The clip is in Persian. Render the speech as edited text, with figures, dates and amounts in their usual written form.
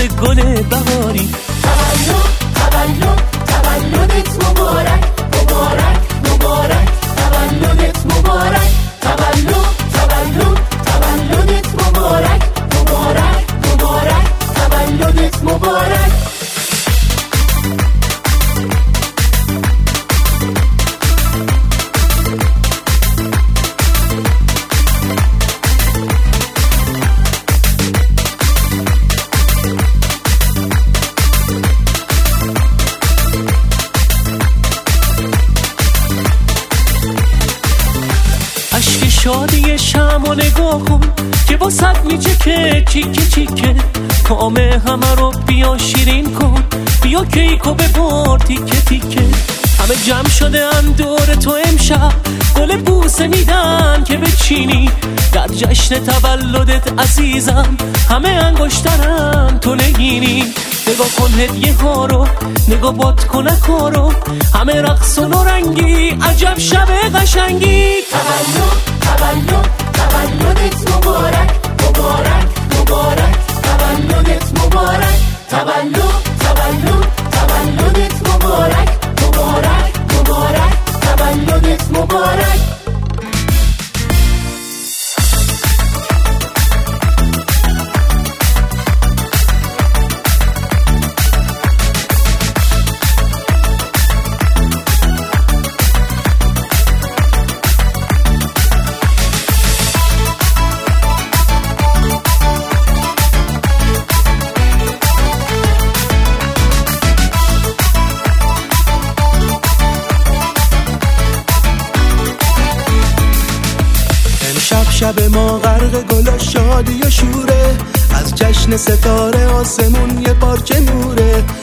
مثل گل بهاری. تولدت مبارک مبارک مبارک، تولدت مبارک، تولدت مبارک مبارک مبارک، تولدت مبارک. عشق شادی شمع نگاه کن که واسط میچکه چیکه چیکه، کام همه رو بیا شیرین کن، بیا کیکو ببر تیکه تیکه. همه جمع شده ان دور تو امشب، گل بوسه میدن که بچینی در جشن تولدت عزیزم. همه انگشترن تو نگینی، نگاه کن هدیه ها رو، نگاه باد کنک ها رو، همه رقص و نورنگی، عجب شب قشنگی. تولدت مبارک مبارک مبارک، تولدت مبارک، تولدت مبارک مبارک مبارک، تولدت مبارک. شب ما غرق گل و شادی و شوره، از جشن ستاره آسمون یه پارچه نوره.